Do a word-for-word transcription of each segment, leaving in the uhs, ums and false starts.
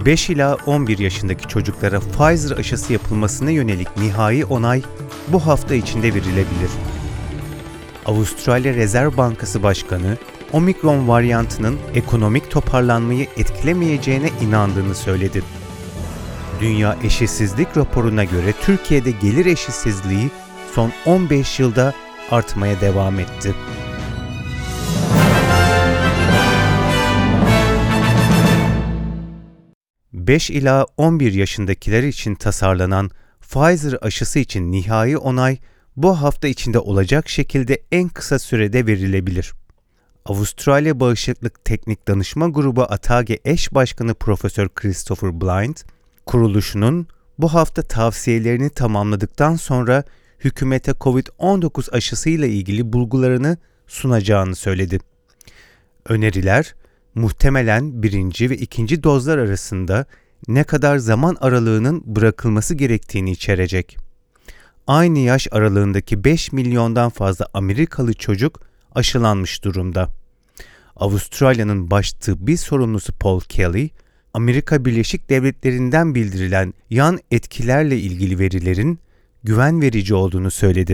beş ila on bir yaşındaki çocuklara Pfizer aşısı yapılmasına yönelik nihai onay bu hafta içinde verilebilir. Avustralya Rezerv Bankası Başkanı, Omikron varyantının ekonomik toparlanmayı etkilemeyeceğine inandığını söyledi. Dünya Eşitsizlik Raporu'na göre Türkiye'de gelir eşitsizliği son on beş yılda artmaya devam etti. beş ila on bir yaşındakiler için tasarlanan Pfizer aşısı için nihai onay bu hafta içinde olacak şekilde en kısa sürede verilebilir. Avustralya Bağışıklık Teknik Danışma Grubu ATAGE eş başkanı Profesör Christopher Blind, kuruluşunun bu hafta tavsiyelerini tamamladıktan sonra hükümete kovid on dokuz aşısıyla ilgili bulgularını sunacağını söyledi. Öneriler, muhtemelen birinci ve ikinci dozlar arasında ne kadar zaman aralığının bırakılması gerektiğini içerecek. Aynı yaş aralığındaki beş milyondan fazla Amerikalı çocuk aşılanmış durumda. Avustralya'nın baş tıbbi sorumlusu Paul Kelly, Amerika Birleşik Devletleri'nden bildirilen yan etkilerle ilgili verilerin güven verici olduğunu söyledi.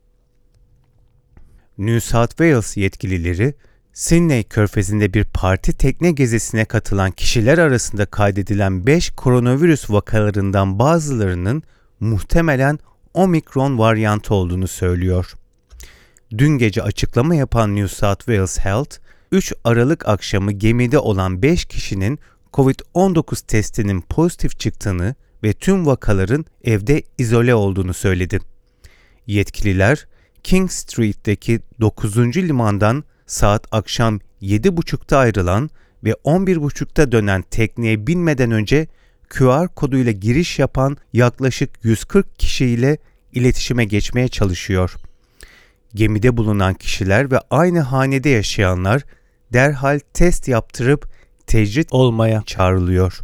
New South Wales yetkilileri, Sydney Körfezi'nde bir parti tekne gezisine katılan kişiler arasında kaydedilen beş koronavirüs vakalarından bazılarının muhtemelen Omikron varyantı olduğunu söylüyor. Dün gece açıklama yapan New South Wales Health, üç Aralık akşamı gemide olan beş kişinin kovid on dokuz testinin pozitif çıktığını ve tüm vakaların evde izole olduğunu söyledi. Yetkililer, King Street'teki dokuzuncu limandan saat akşam yedi buçukta ayrılan ve on bir buçukta dönen tekneye binmeden önce Q R koduyla giriş yapan yaklaşık yüz kırk kişiyle iletişime geçmeye çalışıyor. Gemide bulunan kişiler ve aynı hanede yaşayanlar derhal test yaptırıp tecrit olmaya çağrılıyor.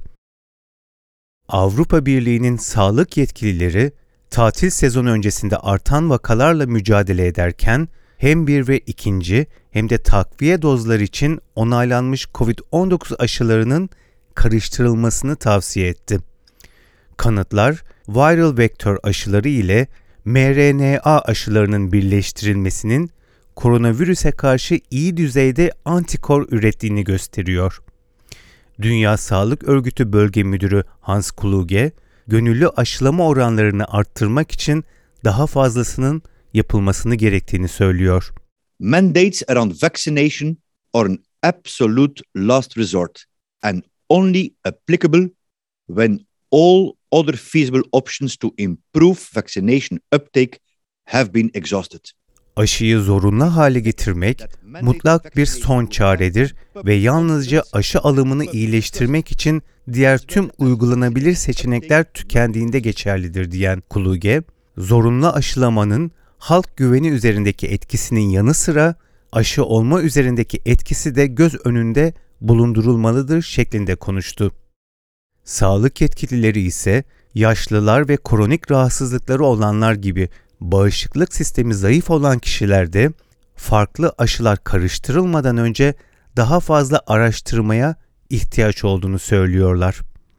Avrupa Birliği'nin sağlık yetkilileri tatil sezonu öncesinde artan vakalarla mücadele ederken hem bir ve ikinci hem de takviye dozlar için onaylanmış kovid on dokuz aşılarının karıştırılmasını tavsiye etti. Kanıtlar, viral vektör aşıları ile M R N A aşılarının birleştirilmesinin koronavirüse karşı iyi düzeyde antikor ürettiğini gösteriyor. Dünya Sağlık Örgütü Bölge Müdürü Hans Kluge, gönüllü aşılama oranlarını arttırmak için daha fazlasının yapılmasını gerektiğini söylüyor. Mandates around vaccination are an absolute last resort and only applicable when all other feasible options to improve vaccination uptake have been exhausted. Aşıyı zorunlu hale getirmek mutlak bir son çaredir ve yalnızca aşı alımını iyileştirmek için diğer tüm uygulanabilir seçenekler tükendiğinde geçerlidir diyen Kluge, zorunlu aşılamanın halk güveni üzerindeki etkisinin yanı sıra aşı olma üzerindeki etkisi de göz önünde bulundurulmalıdır şeklinde konuştu. Sağlık yetkilileri ise yaşlılar ve kronik rahatsızlıkları olanlar gibi bağışıklık sistemi zayıf olan kişilerde farklı aşılar karıştırılmadan önce daha fazla araştırmaya ihtiyaç olduğunu söylüyorlar.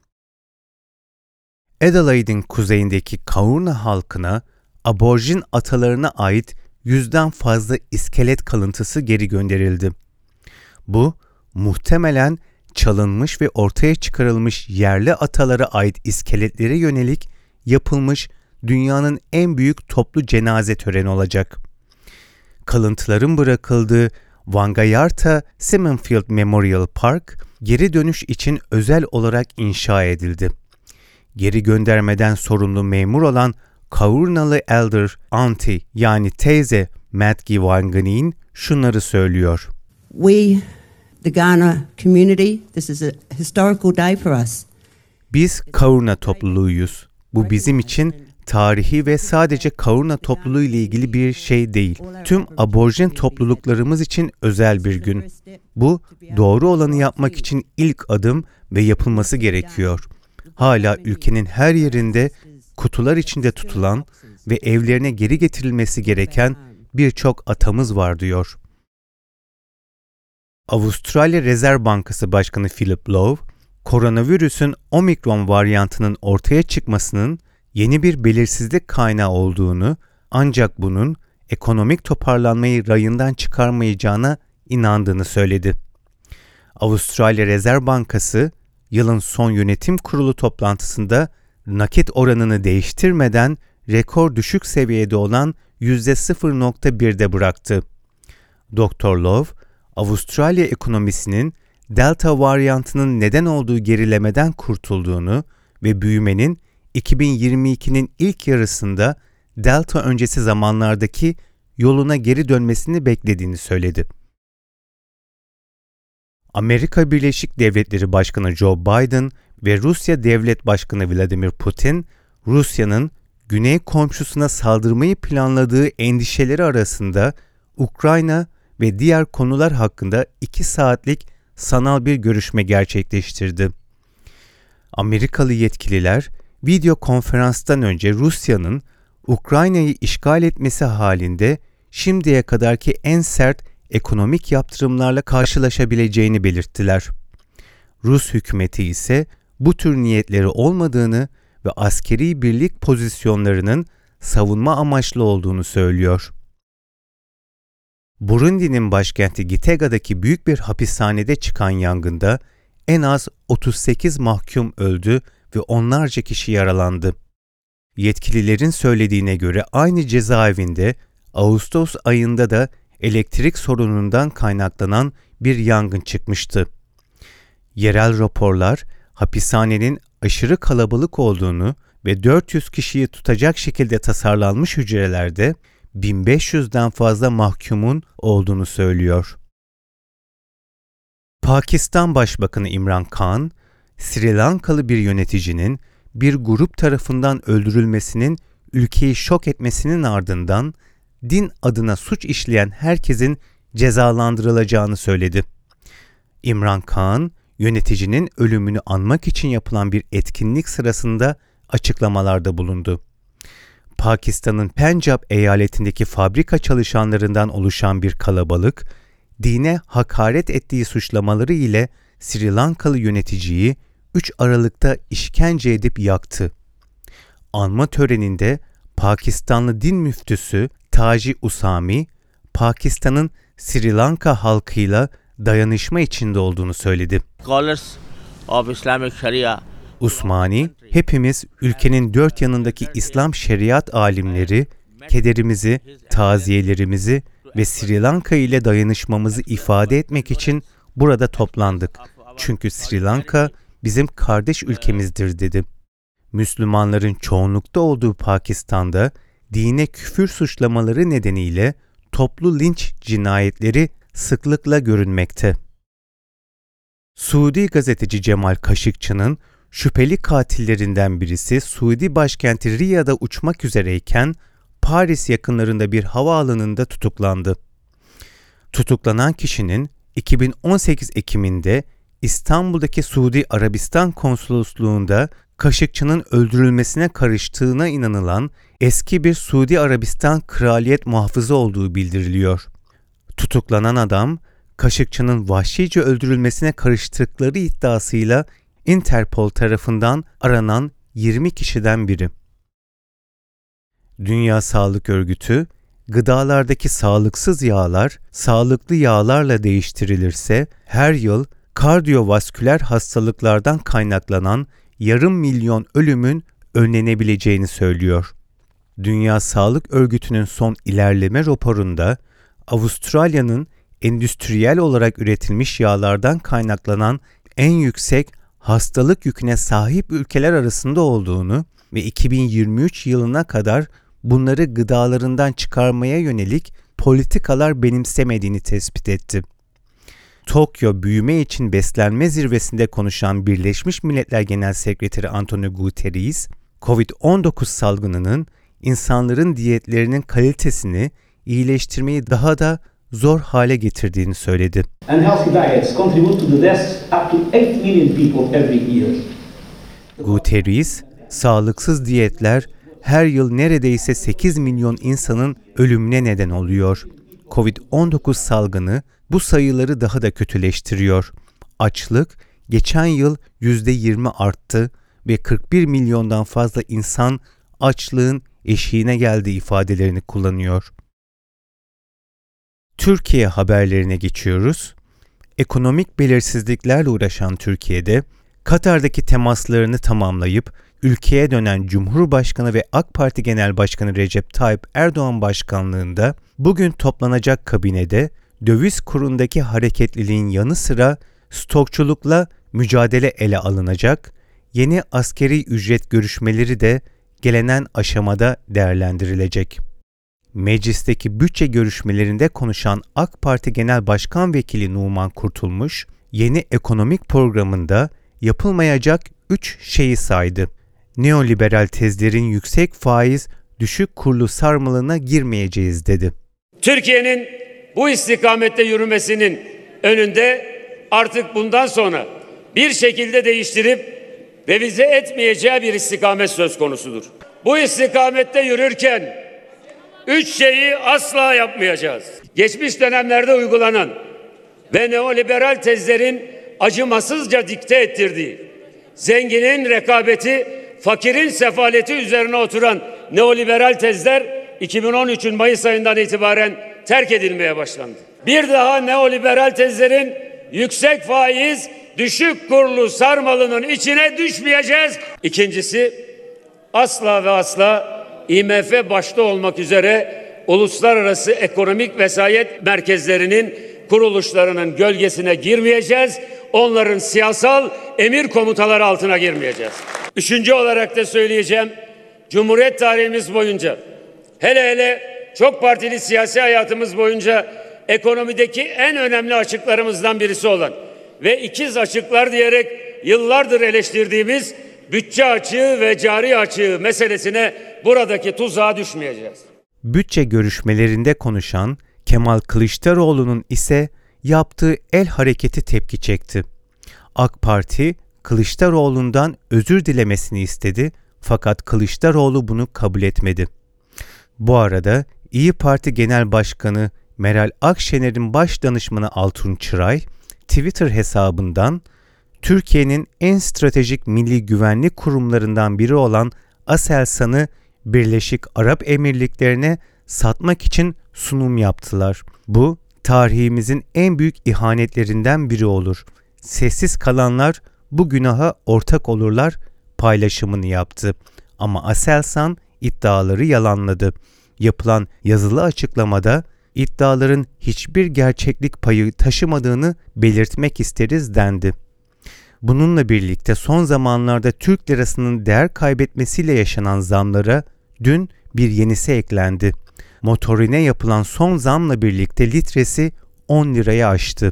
Adelaide'in kuzeyindeki Kaurna halkına aborjin atalarına ait yüzden fazla iskelet kalıntısı geri gönderildi. Bu, muhtemelen çalınmış ve ortaya çıkarılmış yerli atalara ait iskeletlere yönelik yapılmış dünyanın en büyük toplu cenaze töreni olacak. Kalıntıların bırakıldığı Wangayarta Simonfield Memorial Park, geri dönüş için özel olarak inşa edildi. Geri göndermeden sorumlu memur olan Kaurnalı Elder Auntie yani teyze Matgi Wangani'nin şunları söylüyor. We, the Kaurna community, this is a historical day for us. Biz Kaurna topluluğuyuz. Bu bizim için tarihi ve sadece Kaurna topluluğu ile ilgili bir şey değil. Tüm aborjin topluluklarımız için özel bir gün. Bu, doğru olanı yapmak için ilk adım ve yapılması gerekiyor. Hala ülkenin her yerinde kutular içinde tutulan ve evlerine geri getirilmesi gereken birçok atamız var diyor. Avustralya Rezerv Bankası Başkanı Philip Lowe, koronavirüsün omikron varyantının ortaya çıkmasının yeni bir belirsizlik kaynağı olduğunu, ancak bunun ekonomik toparlanmayı rayından çıkarmayacağına inandığını söyledi. Avustralya Rezerv Bankası, yılın son yönetim kurulu toplantısında nakit oranını değiştirmeden rekor düşük seviyede olan yüzde sıfır nokta birde bıraktı. doktor Love, Avustralya ekonomisinin Delta varyantının neden olduğu gerilemeden kurtulduğunu ve büyümenin iki bin yirmi ikinin ilk yarısında Delta öncesi zamanlardaki yoluna geri dönmesini beklediğini söyledi. Amerika Birleşik Devletleri Başkanı Joe Biden ve Rusya Devlet Başkanı Vladimir Putin, Rusya'nın güney komşusuna saldırmayı planladığı endişeleri arasında Ukrayna ve diğer konular hakkında iki saatlik sanal bir görüşme gerçekleştirdi. Amerikalı yetkililer, video konferanstan önce Rusya'nın Ukrayna'yı işgal etmesi halinde şimdiye kadarki en sert ekonomik yaptırımlarla karşılaşabileceğini belirttiler. Rus hükümeti ise bu tür niyetleri olmadığını ve askeri birlik pozisyonlarının savunma amaçlı olduğunu söylüyor. Burundi'nin başkenti Gitega'daki büyük bir hapishanede çıkan yangında en az otuz sekiz mahkum öldü ve onlarca kişi yaralandı. Yetkililerin söylediğine göre aynı cezaevinde Ağustos ayında da elektrik sorunundan kaynaklanan bir yangın çıkmıştı. Yerel raporlar hapishanenin aşırı kalabalık olduğunu ve dört yüz kişiyi tutacak şekilde tasarlanmış hücrelerde bin beş yüzden fazla mahkumun olduğunu söylüyor. Pakistan Başbakanı İmran Khan, Sri Lankalı bir yöneticinin bir grup tarafından öldürülmesinin ülkeyi şok etmesinin ardından din adına suç işleyen herkesin cezalandırılacağını söyledi. İmran Khan, yöneticinin ölümünü anmak için yapılan bir etkinlik sırasında açıklamalarda bulundu. Pakistan'ın Pencap eyaletindeki fabrika çalışanlarından oluşan bir kalabalık, dine hakaret ettiği suçlamaları ile Sri Lankalı yöneticiyi üç Aralık'ta işkence edip yaktı. Anma töreninde Pakistanlı din müftüsü Taji Usami, Pakistan'ın Sri Lanka halkıyla dayanışma içinde olduğunu söyledi. Usmani, hepimiz ülkenin dört yanındaki İslam şeriat alimleri, kederimizi, taziyelerimizi ve Sri Lanka ile dayanışmamızı ifade etmek için burada toplandık. Çünkü Sri Lanka bizim kardeş ülkemizdir dedi. Müslümanların çoğunlukta olduğu Pakistan'da dine küfür suçlamaları nedeniyle toplu linç cinayetleri sıklıkla görünmekte. Suudi gazeteci Cemal Kaşıkçı'nın şüpheli katillerinden birisi Suudi başkenti Riyad'a uçmak üzereyken Paris yakınlarında bir havaalanında tutuklandı. Tutuklanan kişinin iki bin on sekiz Ekim'inde İstanbul'daki Suudi Arabistan Konsolosluğu'nda Kaşıkçı'nın öldürülmesine karıştığına inanılan eski bir Suudi Arabistan kraliyet muhafızı olduğu bildiriliyor. Tutuklanan adam, Kaşıkçı'nın vahşice öldürülmesine karıştıkları iddiasıyla Interpol tarafından aranan yirmi kişiden biri. Dünya Sağlık Örgütü, gıdalardaki sağlıksız yağlar sağlıklı yağlarla değiştirilirse her yıl kardiyovasküler hastalıklardan kaynaklanan yarım milyon ölümün önlenebileceğini söylüyor. Dünya Sağlık Örgütü'nün son ilerleme raporunda Avustralya'nın endüstriyel olarak üretilmiş yağlardan kaynaklanan en yüksek hastalık yüküne sahip ülkeler arasında olduğunu ve iki bin yirmi üç yılına kadar bunları gıdalarından çıkarmaya yönelik politikalar benimsemediğini tespit etti. Tokyo Büyüme için Beslenme Zirvesi'nde konuşan Birleşmiş Milletler Genel Sekreteri Antonio Guterres, kovid on dokuz salgınının insanların diyetlerinin kalitesini iyileştirmeyi daha da zor hale getirdiğini söyledi. Guterres, sağlıksız diyetler her yıl neredeyse sekiz milyon insanın ölümüne neden oluyor. kovid on dokuz salgını bu sayıları daha da kötüleştiriyor. Açlık, geçen yıl yüzde yirmi arttı ve kırk bir milyondan fazla insan açlığın eşiğine geldi ifadelerini kullanıyor. Türkiye haberlerine geçiyoruz. Ekonomik belirsizliklerle uğraşan Türkiye'de Katar'daki temaslarını tamamlayıp ülkeye dönen Cumhurbaşkanı ve AK Parti Genel Başkanı Recep Tayyip Erdoğan başkanlığında bugün toplanacak kabinede döviz kurundaki hareketliliğin yanı sıra stokçulukla mücadele ele alınacak, yeni askeri ücret görüşmeleri de gelenen aşamada değerlendirilecek. Meclisteki bütçe görüşmelerinde konuşan AK Parti Genel Başkan Vekili Numan Kurtulmuş, yeni ekonomik programında yapılmayacak üç şeyi saydı. Neoliberal tezlerin yüksek faiz, düşük kurlu sarmalına girmeyeceğiz dedi. Türkiye'nin bu istikamette yürümesinin önünde artık bundan sonra bir şekilde değiştirip revize etmeyeceği bir istikamet söz konusudur. Bu istikamette yürürken üç şeyi asla yapmayacağız. Geçmiş dönemlerde uygulanan ve neoliberal tezlerin acımasızca dikte ettirdiği, zenginin rekabeti, fakirin sefaleti üzerine oturan neoliberal tezler iki bin on üçün Mayıs ayından itibaren terk edilmeye başlandı. Bir daha neoliberal tezlerin yüksek faiz, düşük kurlu sarmalının içine düşmeyeceğiz. İkincisi, asla ve asla I M F başta olmak üzere uluslararası ekonomik vesayet merkezlerinin kuruluşlarının gölgesine girmeyeceğiz. Onların siyasal emir komutaları altına girmeyeceğiz. Üçüncü olarak da söyleyeceğim, Cumhuriyet tarihimiz boyunca, hele hele çok partili siyasi hayatımız boyunca ekonomideki en önemli açıklarımızdan birisi olan ve ikiz açıklar diyerek yıllardır eleştirdiğimiz bütçe açığı ve cari açığı meselesine buradaki tuzağa düşmeyeceğiz. Bütçe görüşmelerinde konuşan Kemal Kılıçdaroğlu'nun ise yaptığı el hareketi tepki çekti. AK Parti Kılıçdaroğlu'ndan özür dilemesini istedi fakat Kılıçdaroğlu bunu kabul etmedi. Bu arada İyi Parti Genel Başkanı Meral Akşener'in baş danışmanı Altun Çıray Twitter hesabından Türkiye'nin en stratejik milli güvenlik kurumlarından biri olan Aselsan'ı Birleşik Arap Emirlikleri'ne satmak için sunum yaptılar. Bu tarihimizin en büyük ihanetlerinden biri olur. Sessiz kalanlar bu günaha ortak olurlar paylaşımını yaptı. Ama Aselsan iddiaları yalanladı. Yapılan yazılı açıklamada iddiaların hiçbir gerçeklik payı taşımadığını belirtmek isteriz dendi. Bununla birlikte son zamanlarda Türk lirasının değer kaybetmesiyle yaşanan zamlara dün bir yenisi eklendi. Motorine yapılan son zamla birlikte litresi on liraya aştı.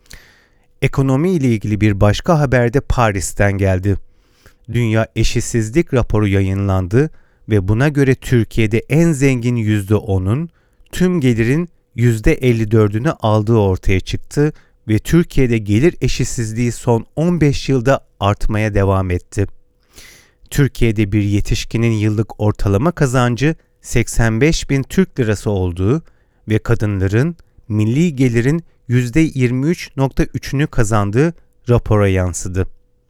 Ekonomi ile ilgili bir başka haber de Paris'ten geldi. Dünya Eşitsizlik Raporu yayınlandı ve buna göre Türkiye'de en zengin yüzde onun tüm gelirin yüzde elli dördünü aldığı ortaya çıktı ve Türkiye'de gelir eşitsizliği son on beş yılda artmaya devam etti. Türkiye'de bir yetişkinin yıllık ortalama kazancı seksen beş bin Türk lirası olduğu ve kadınların milli gelirin yüzde yirmi üç virgül üçünü kazandığı rapora yansıdı.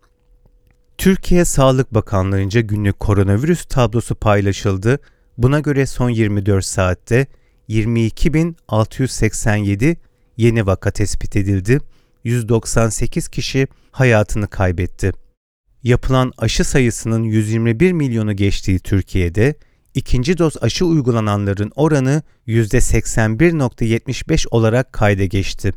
Türkiye Sağlık Bakanlığı'nca günlük koronavirüs tablosu paylaşıldı. Buna göre son yirmi dört saatte yirmi iki bin altı yüz seksen yedi yeni vaka tespit edildi. yüz doksan sekiz kişi hayatını kaybetti. Yapılan aşı sayısının yüz yirmi bir milyonu geçtiği Türkiye'de ikinci doz aşı uygulananların oranı yüzde seksen bir virgül yetmiş beş olarak kayda geçti.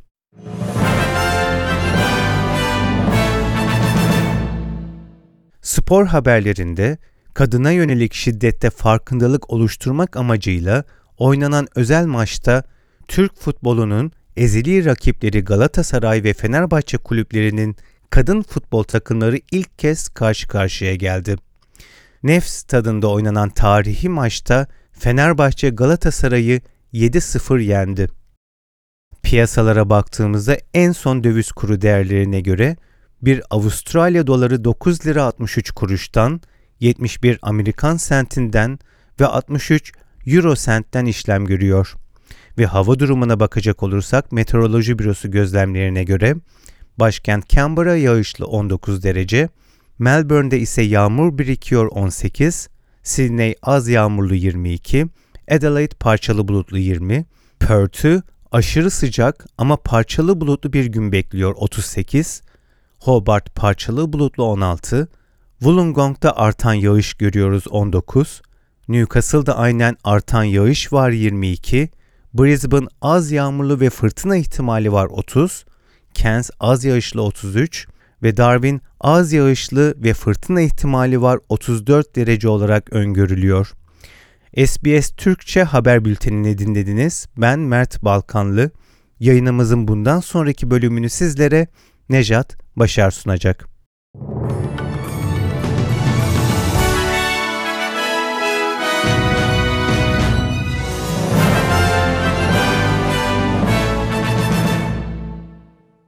Spor haberlerinde kadına yönelik şiddette farkındalık oluşturmak amacıyla oynanan özel maçta Türk futbolunun ezeli rakipleri Galatasaray ve Fenerbahçe kulüplerinin kadın futbol takımları ilk kez karşı karşıya geldi. Nef Stadı'nda oynanan tarihi maçta Fenerbahçe Galatasaray'ı yedi sıfır yendi. Piyasalara baktığımızda en son döviz kuru değerlerine göre bir Avustralya doları dokuz lira altmış üç kuruştan, yetmiş bir Amerikan sentinden ve altmış üç Euro sentten işlem görüyor. Ve hava durumuna bakacak olursak Meteoroloji Bürosu gözlemlerine göre Başkent Canberra yağışlı on dokuz derece, Melbourne'de ise yağmur birikiyor on sekiz, Sydney az yağmurlu yirmi iki, Adelaide parçalı bulutlu yirmi, Perth'ü aşırı sıcak ama parçalı bulutlu bir gün bekliyor otuz sekiz, Hobart parçalı bulutlu on altı, Wollongong'da artan yağış görüyoruz on dokuz, Newcastle'da aynen artan yağış var yirmi iki, Brisbane az yağmurlu ve fırtına ihtimali var otuz, Cairns az yağışlı otuz üç ve Darwin az yağışlı ve fırtına ihtimali var otuz dört derece olarak öngörülüyor. S B S Türkçe haber bültenini dinlediniz. Ben Mert Balkanlı. Yayınımızın bundan sonraki bölümünü sizlere Nejat Başar sunacak.